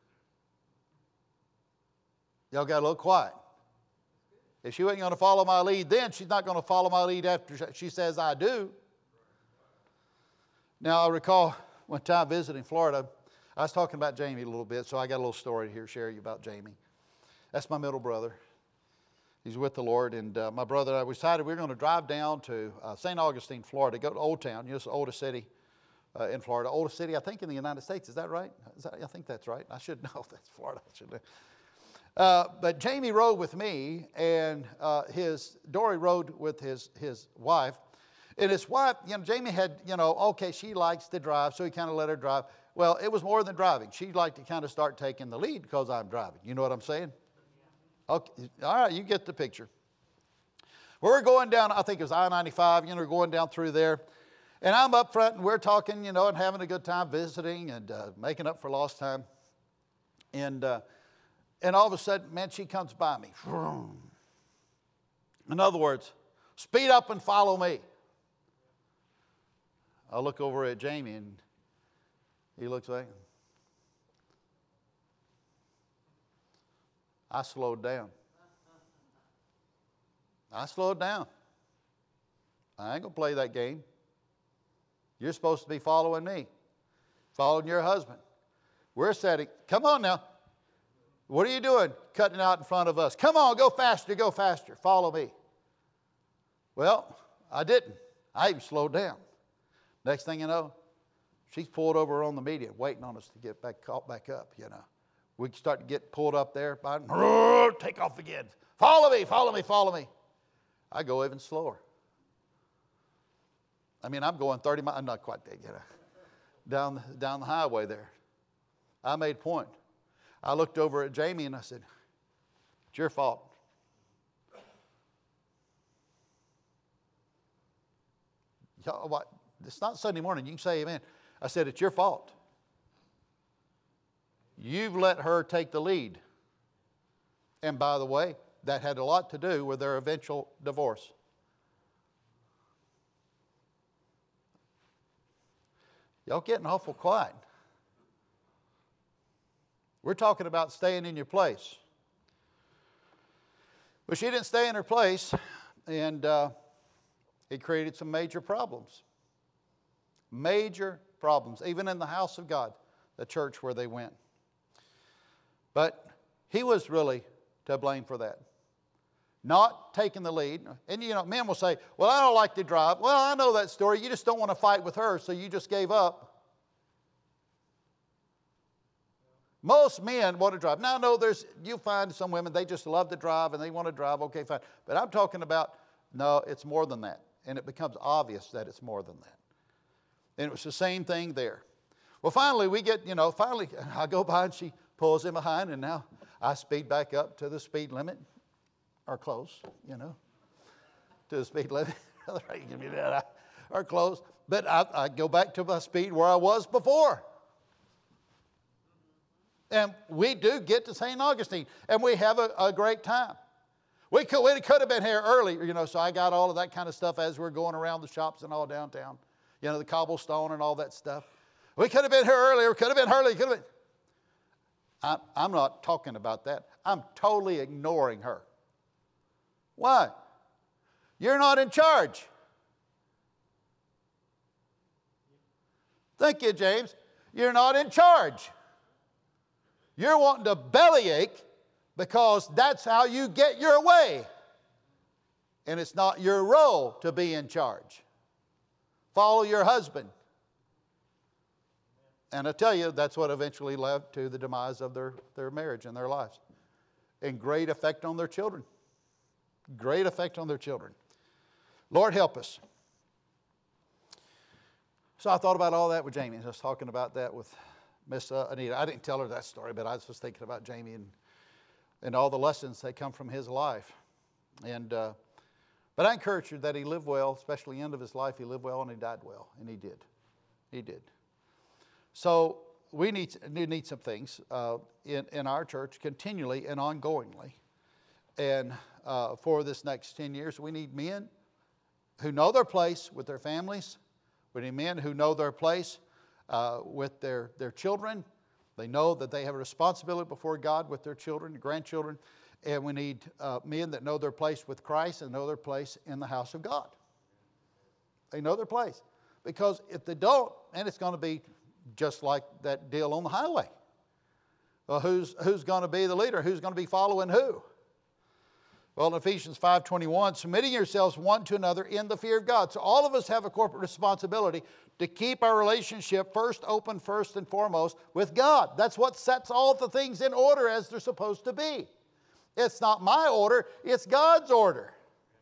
Speaker 1: Y'all got a little quiet. If she wasn't going to follow my lead then, she's not going to follow my lead after she says I do. Now, I recall one time visiting Florida, I was talking about Jamie a little bit, so I got a little story here to share you about Jamie. That's my middle brother. He's with the Lord, and uh, my brother and I, we decided we were going to drive down to uh, Saint Augustine, Florida, go to Old Town. You know, it's the oldest city uh, in Florida. Oldest city, I think, in the United States. Is that right? Is that, I think that's right. I should know if that's Florida. I should know. Uh, but Jamie rode with me, and uh, his Dory rode with his his wife. And his wife, you know, Jamie had, you know, okay, she likes to drive, so he kind of let her drive. Well, it was more than driving. She liked to kind of start taking the lead because I'm driving. You know what I'm saying? Okay, all right, you get the picture. Well, we're going down, I think it was I ninety-five, you know, we're going down through there. And I'm up front, and we're talking, you know, and having a good time visiting and uh, making up for lost time. And uh, and all of a sudden, man, she comes by me. In other words, speed up and follow me. I look over at Jamie, and he looks like, I slowed down. I slowed down. I ain't going to play that game. You're supposed to be following me, following your husband. We're setting, come on now. What are you doing cutting out in front of us? Come on, go faster, go faster. Follow me. Well, I didn't. I even slowed down. Next thing you know, she's pulled over on the median, waiting on us to get back caught back up, you know. We start to get pulled up there, take off again. Follow me, follow me, follow me. I go even slower. I mean, I'm going thirty miles, I'm not quite there, you know, down, down the highway there. I made point. I looked over at Jamie and I said, it's your fault. What? It's not Sunday morning. You can say amen. I said, it's your fault. You've let her take the lead. And by the way, that had a lot to do with their eventual divorce. Y'all getting awful quiet. We're talking about staying in your place. But she didn't stay in her place, and uh, it created some major problems. Major problems, even in the house of God, the church where they went. But he was really to blame for that. Not taking the lead. And, you know, men will say, well, I don't like to drive. Well, I know that story. You just don't want to fight with her, so you just gave up. Most men want to drive. Now, no, there's, you find some women, they just love to drive and they want to drive. Okay, fine. But I'm talking about, no, it's more than that. And it becomes obvious that it's more than that. And it was the same thing there. Well, finally, we get, you know, finally, I go by and she pulls in behind, and now I speed back up to the speed limit. Or close, you know, to the speed limit, or close. But I, I go back to my speed where I was before. And we do get to Saint Augustine, and we have a, a great time. We could, we could have been here earlier, you know, so I got all of that kind of stuff as we're going around the shops and all downtown. You know, the cobblestone and all that stuff. We could have been here earlier, could have been early, could have been. I, I'm not talking about that. I'm totally ignoring her. Why? You're not in charge. Thank you, James. You're not in charge. You're wanting to bellyache because that's how you get your way. And it's not your role to be in charge. Follow your husband. And I tell you, that's what eventually led to the demise of their, their marriage and their lives. And great effect on their children. Great effect on their children. Lord, help us. So I thought about all that with Jamie. I was talking about that with Miss uh, Anita. I didn't tell her that story, but I was just thinking about Jamie and, and all the lessons that come from his life. And uh, but I encourage you that he lived well, especially the end of his life. He lived well and he died well, and he did. He did. So we need, need some things uh, in, in our church continually and ongoingly. And uh, for this next ten years, we need men who know their place with their families. We need men who know their place uh, with their, their children. They know that they have a responsibility before God with their children, grandchildren. And we need uh, men that know their place with Christ and know their place in the house of God. They know their place. Because if they don't, and it's going to be just like that deal on the highway. Well, who's, who's going to be the leader? Who's going to be following who? Well, in Ephesians five twenty-one, submitting yourselves one to another in the fear of God. So all of us have a corporate responsibility to keep our relationship first open, first and foremost, with God. That's what sets all the things in order as they're supposed to be. It's not my order, it's God's order.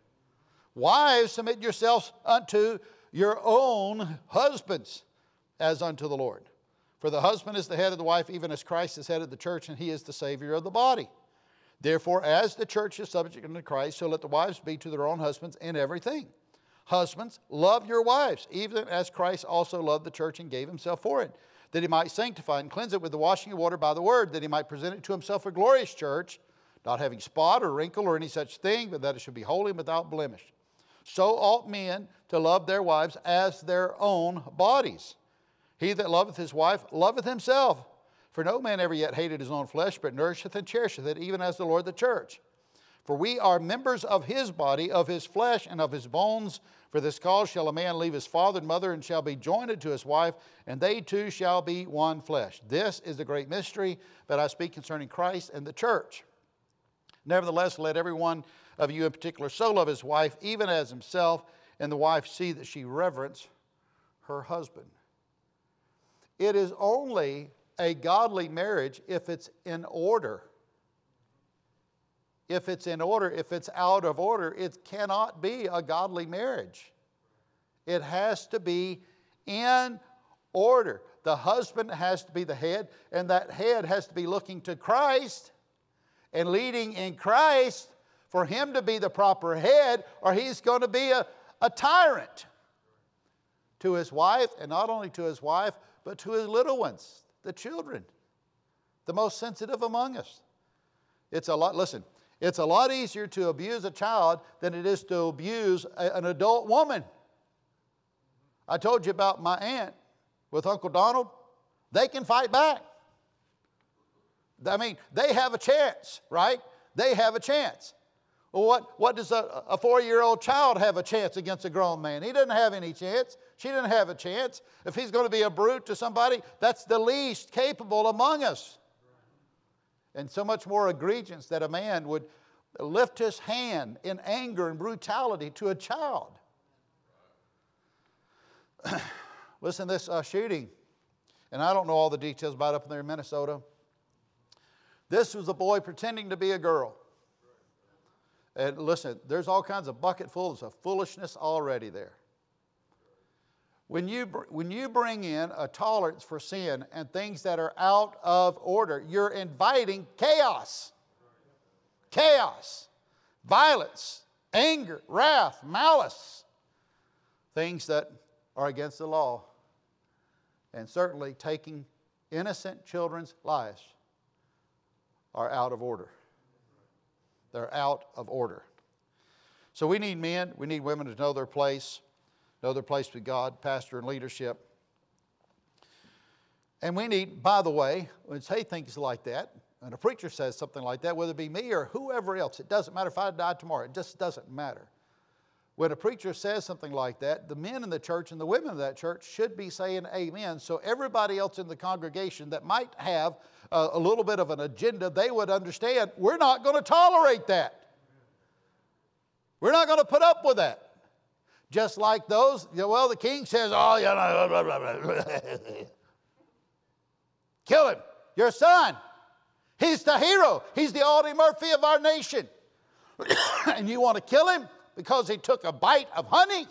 Speaker 1: Wives, submit yourselves unto your own husbands as unto the Lord. For the husband is the head of the wife, even as Christ is head of the church, and he is the Savior of the body. Therefore, as the church is subject unto Christ, so let the wives be to their own husbands in everything. Husbands, love your wives, even as Christ also loved the church and gave himself for it, that he might sanctify and cleanse it with the washing of water by the word, that he might present it to himself a glorious church, not having spot or wrinkle or any such thing, but that it should be holy and without blemish. So ought men to love their wives as their own bodies. He that loveth his wife loveth himself. For no man ever yet hated his own flesh, but nourisheth and cherisheth it, even as the Lord the church. For we are members of his body, of his flesh, and of his bones. For this cause shall a man leave his father and mother, and shall be joined to his wife, and they two shall be one flesh. This is the great mystery, but I speak concerning Christ and the church. Nevertheless, let every one of you in particular so love his wife, even as himself, and the wife see that she reverence her husband. It is only a godly marriage if it's in order. If it's in order, if it's out of order, it cannot be a godly marriage. It has to be in order. The husband has to be the head, and that head has to be looking to Christ and leading in Christ for him to be the proper head, or he's going to be a, a tyrant to his wife, and not only to his wife, but to his little ones, the children, the most sensitive among us. It's a lot, listen, it's a lot easier to abuse a child than it is to abuse a, an adult woman. I told you about my aunt with Uncle Donald, they can fight back. I mean, they have a chance, right? They have a chance. Well, what, what does a, a four-year-old child have a chance against a grown man? He doesn't have any chance. She didn't have a chance. If he's going to be a brute to somebody, that's the least capable among us. And so much more egregious that a man would lift his hand in anger and brutality to a child. Listen to this uh, shooting. And I don't know all the details about it up there in Minnesota. This was a boy pretending to be a girl. And listen, there's all kinds of bucketfuls of foolishness already there. When you, when you bring in a tolerance for sin and things that are out of order, you're inviting chaos. Chaos, violence, anger, wrath, malice. Things that are against the law. And certainly taking innocent children's lives are out of order. They're out of order. So we need men, we need women to know their place, know their place with God, pastor and leadership. And we need, by the way, when we say things like that, when a preacher says something like that, whether it be me or whoever else, it doesn't matter if I die tomorrow, it just doesn't matter. When a preacher says something like that, the men in the church and the women of that church should be saying amen, so everybody else in the congregation that might have a, a little bit of an agenda, they would understand, we're not going to tolerate that. We're not going to put up with that. Just like those, well, the king says, oh, yeah, blah, blah, blah, blah. Kill him, your son. He's the hero. He's the Audie Murphy of our nation. And you want to kill him because he took a bite of honey?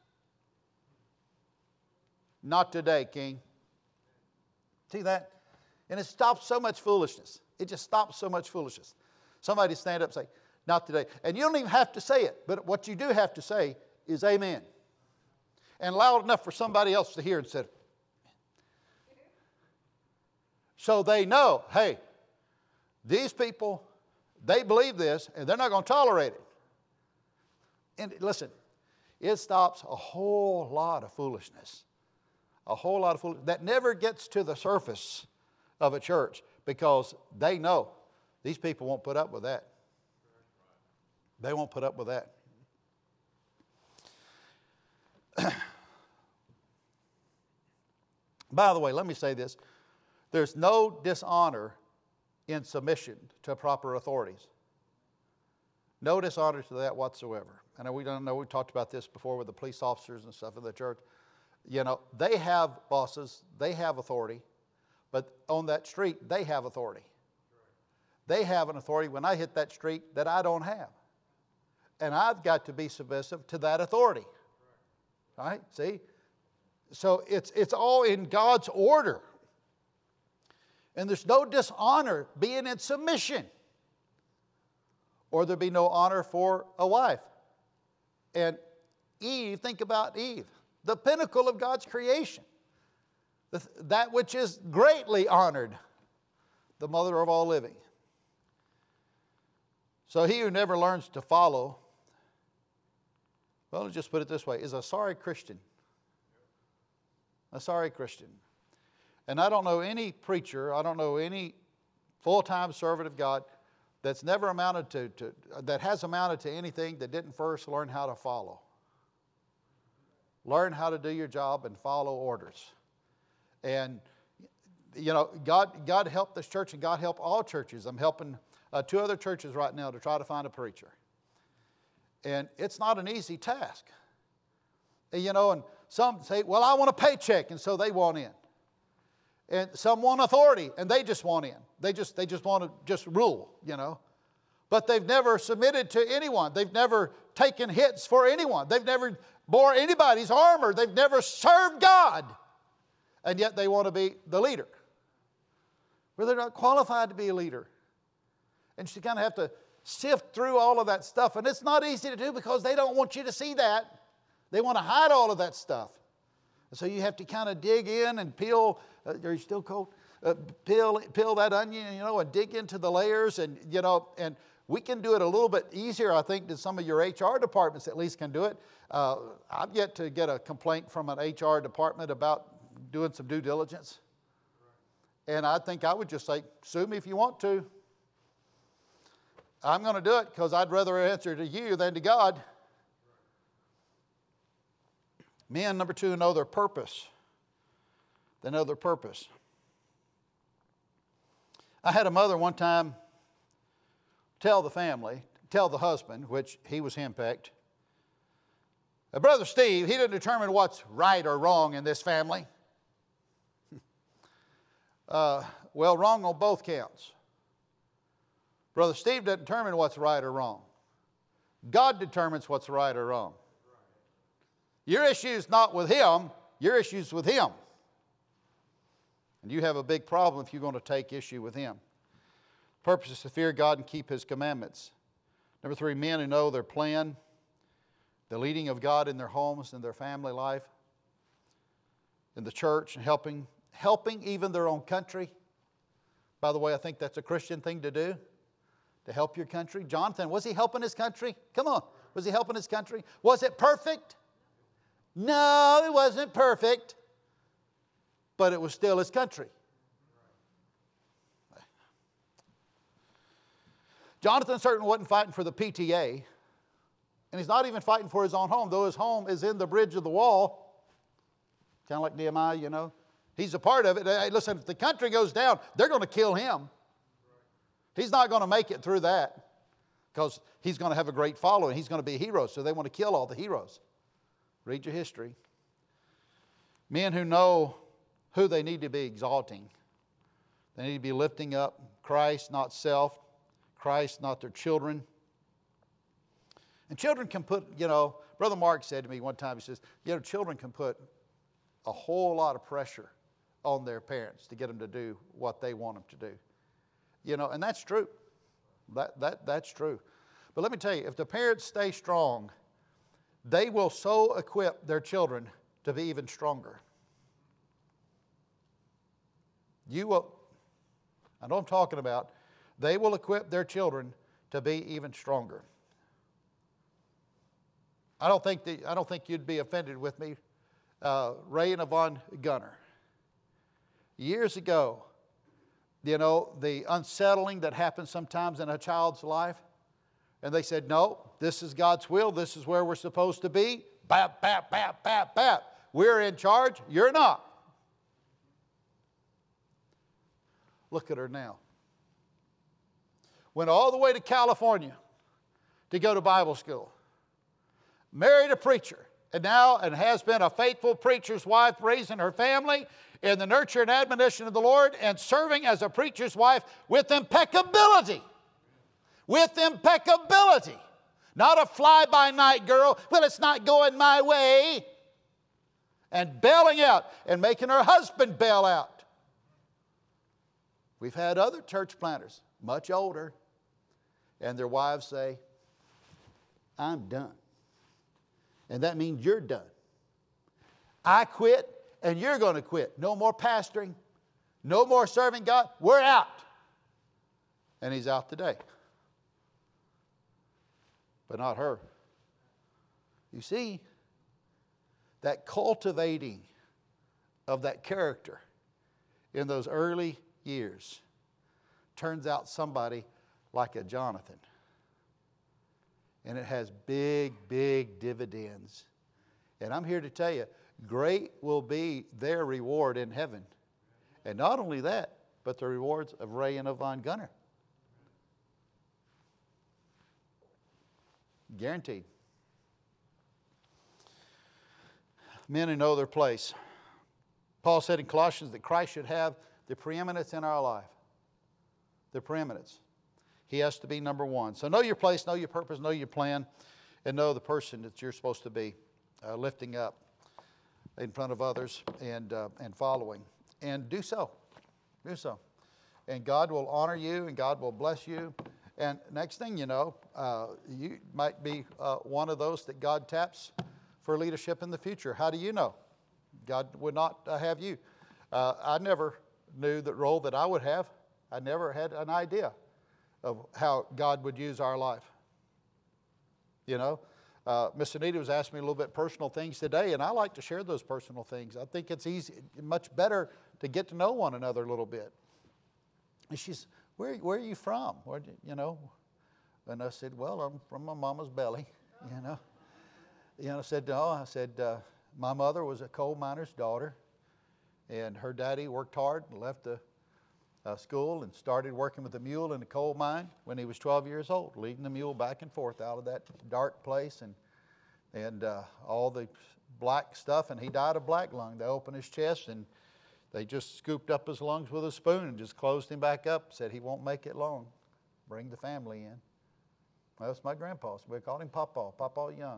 Speaker 1: Not today, king. See that? And it stops so much foolishness. It just stops so much foolishness. Somebody stand up and say, not today. And you don't even have to say it, but what you do have to say is amen. And loud enough for somebody else to hear and say, so they know, hey, these people, they believe this, and they're not going to tolerate it. And listen, it stops a whole lot of foolishness. A whole lot of foolishness that never gets to the surface of a church because they know these people won't put up with that. They won't put up with that. By the way, let me say this. There's no dishonor in submission to proper authorities. No dishonor to that whatsoever. I know we don't know, we talked about this before with the police officers and stuff in the church. You know, they have bosses, they have authority, but on that street, they have authority. They have an authority when I hit that street that I don't have. And I've got to be submissive to that authority. Right? See? So it's, it's all in God's order. And there's no dishonor being in submission. Or there'd be no honor for a wife. And Eve, think about Eve, the pinnacle of God's creation. That which is greatly honored, the mother of all living. So he who never learns to follow, well, let's just put it this way, is a sorry Christian. A sorry Christian. And I don't know any preacher, I don't know any full-time servant of God that's never amounted to, to, that has amounted to anything that didn't first learn how to follow. Learn how to do your job and follow orders. And, you know, God, God help this church and God help all churches. I'm helping uh, two other churches right now to try to find a preacher. And it's not an easy task. And, you know, and some say, well, I want a paycheck, and so they want in. And some want authority, and they just want in. They just, they just want to just rule, you know. But they've never submitted to anyone. They've never taken hits for anyone. They've never bore anybody's armor. They've never served God. And yet they want to be the leader. Well, they're not qualified to be a leader. And you kind of have to sift through all of that stuff. And it's not easy to do because they don't want you to see that. They want to hide all of that stuff. So you have to kind of dig in and peel, uh, are you still cold? Uh, peel, peel that onion, you know, and dig into the layers. And, you know, and we can do it a little bit easier, I think, than some of your H R departments at least can do it. Uh, I've yet to get a complaint from an H R department about doing some due diligence. And I think I would just say, sue me if you want to. I'm going to do it because I'd rather answer to you than to God. Men, number two, know their purpose. They know their purpose. I had a mother one time tell the family, tell the husband, which he was henpecked, Brother Steve, he didn't determine what's right or wrong in this family. uh, well, wrong on both counts. Brother Steve doesn't determine what's right or wrong. God determines what's right or wrong. Your issue is not with him, your issue is with him. And you have a big problem if you're going to take issue with him. Purpose is to fear God and keep his commandments. Number three, men who know their plan, the leading of God in their homes and their family life, in the church, and helping, helping even their own country. By the way, I think that's a Christian thing to do, to help your country. Jonathan, was he helping his country? Come on, was he helping his country? Was it perfect? No, it wasn't perfect, but it was still his country. Jonathan certainly wasn't fighting for the P T A, and he's not even fighting for his own home, though his home is in the bridge of the wall, kind of like Nehemiah, you know. He's a part of it. Hey, listen, if the country goes down, they're going to kill him. He's not going to make it through that because he's going to have a great following. He's going to be a hero, so they want to kill all the heroes. Read your history. Men who know who they need to be exalting. They need to be lifting up Christ, not self. Christ, not their children. And children can put, you know, Brother Mark said to me one time, he says, you know, children can put a whole lot of pressure on their parents to get them to do what they want them to do. You know, and that's true. That, that, that's true. But let me tell you, if the parents stay strong, they will so equip their children to be even stronger. You will, I know I'm talking about, they will equip their children to be even stronger. I don't think the, I don't think you'd be offended with me. Uh, Ray and Yvonne Gunner. Years ago, you know, the unsettling that happens sometimes in a child's life, and they said, no, this is God's will. This is where we're supposed to be. Bap, bap, bap, bap, bap. We're in charge. You're not. Look at her now. Went all the way to California to go to Bible school. Married a preacher. And now and has been a faithful preacher's wife, raising her family in the nurture and admonition of the Lord and serving as a preacher's wife with impeccability. With impeccability. Not a fly-by-night girl. Well, it's not going my way. And bailing out and making her husband bail out. We've had other church planters, much older, and their wives say, I'm done. And that means you're done. I quit and you're going to quit. No more pastoring. No more serving God. We're out. And he's out today. But not her. You see, that cultivating of that character in those early years turns out somebody like a Jonathan. And it has big, big dividends. And I'm here to tell you, great will be their reward in heaven. And not only that, but the rewards of Ray and Yvonne Gunner. Guaranteed. Men who know their place. Paul said in Colossians that Christ should have the preeminence in our life. The preeminence. He has to be number one. So know your place, know your purpose, know your plan, and know the person that you're supposed to be uh, lifting up in front of others and, uh, and following. And do so. Do so. And God will honor you and God will bless you. And next thing you know, uh, you might be uh, one of those that God taps for leadership in the future. How do you know? God would not uh, have you. Uh, I never knew the role that I would have. I never had an idea of how God would use our life. You know, Uh, Miss Anita was asking me a little bit personal things today, and I like to share those personal things. I think it's easy, much better to get to know one another a little bit. And she's, where, where are you from? Where, you know, and I said, well, I'm from my mama's belly, you know. You know, I said, no, I said, uh, my mother was a coal miner's daughter, and her daddy worked hard and left the uh, school and started working with a mule in a coal mine when he was twelve years old, leading the mule back and forth out of that dark place and and uh, all the black stuff, and he died of black lung. They opened his chest, and they just scooped up his lungs with a spoon and just closed him back up, said he won't make it long. Bring the family in. Well, that's my grandpa. So we called him Papa, Papa Young.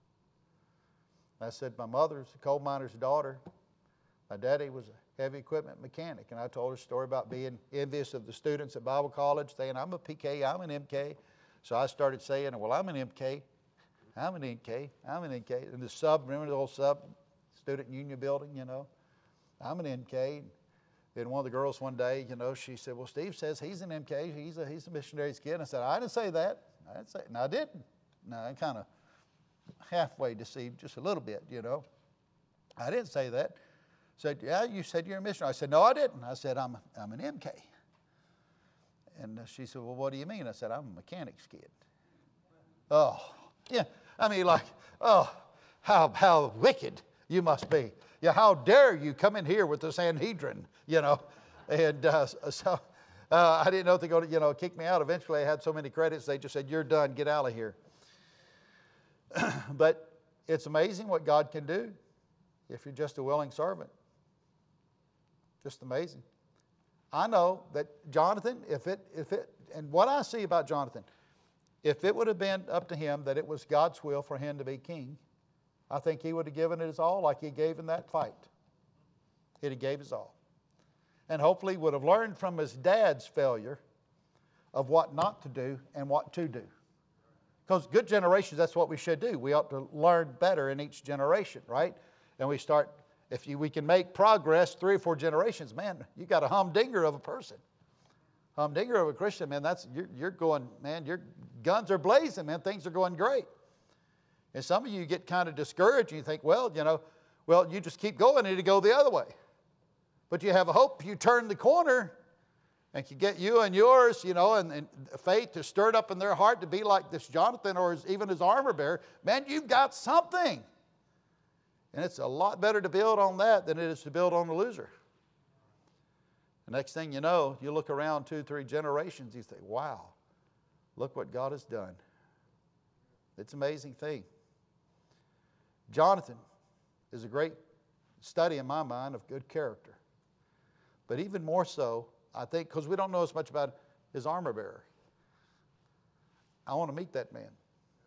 Speaker 1: I said, my mother's a coal miner's daughter. My daddy was a heavy equipment mechanic, and I told her a story about being envious of the students at Bible college, saying, I'm a P K, I'm an M K. So I started saying, well, I'm an M K, I'm an N K, I'm an N K. And the sub, remember the old sub, student union building, you know? I'm an N K. Then one of the girls one day, you know, she said, well, Steve says he's an M K, he's a, he's a missionary's kid. And I said, I didn't say that. I didn't say it. No, I didn't. No, I kind of halfway deceived just a little bit, you know. I didn't say that. Said, yeah, you said you're a missionary. I said, no, I didn't. I said, I'm, I'm an M K. And she said, well, what do you mean? I said, I'm a mechanic's kid. Oh, yeah. I mean, like, oh, how, how wicked you must be. Yeah, how dare you come in here with the Sanhedrin, you know. And uh, so uh, I didn't know if they go to, you know, kick me out. Eventually I had so many credits, they just said, you're done, get out of here. But it's amazing what God can do if you're just a willing servant. Just amazing. I know that Jonathan, if it, if it, and what I see about Jonathan, if it would have been up to him that it was God's will for him to be king, I think he would have given it his all like he gave in that fight. He'd have gave his all. And hopefully would have learned from his dad's failure of what not to do and what to do. Because good generations, that's what we should do. We ought to learn better in each generation, right? And we start, if you, we can make progress three or four generations, man, you got a humdinger of a person. Humdinger of a Christian, man, that's, you're, you're going, man, your guns are blazing, man, things are going great. And some of you get kind of discouraged and you think, well, you know, well, you just keep going and it'll go the other way. But you have a hope you turn the corner and can get you and yours, you know, and, and faith to stir it up in their heart to be like this Jonathan or his, even his armor bearer. Man, you've got something. And it's a lot better to build on that than it is to build on the loser. The next thing you know, you look around two, three generations, you think, wow, look what God has done. It's an amazing thing. Jonathan is a great study in my mind of good character. But even more so, I think, because we don't know as much about his armor bearer. I want to meet that man.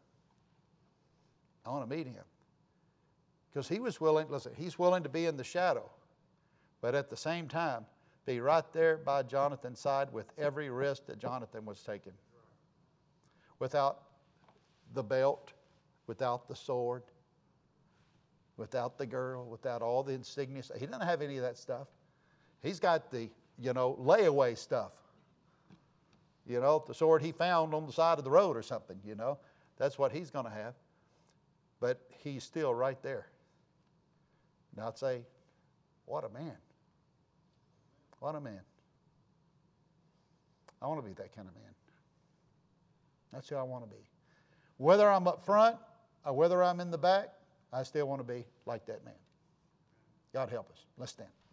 Speaker 1: I want to meet him. Because he was willing, listen, he's willing to be in the shadow, but at the same time, be right there by Jonathan's side with every risk that Jonathan was taking. Without the belt, without the sword, without the girl, without all the insignias. He doesn't have any of that stuff. He's got the, you know, layaway stuff. You know, the sword he found on the side of the road or something, you know. That's what he's going to have. But he's still right there. Now I'd say, what a man. What a man. I want to be that kind of man. That's who I want to be. Whether I'm up front or whether I'm in the back, I still want to be like that man. God help us. Let's stand.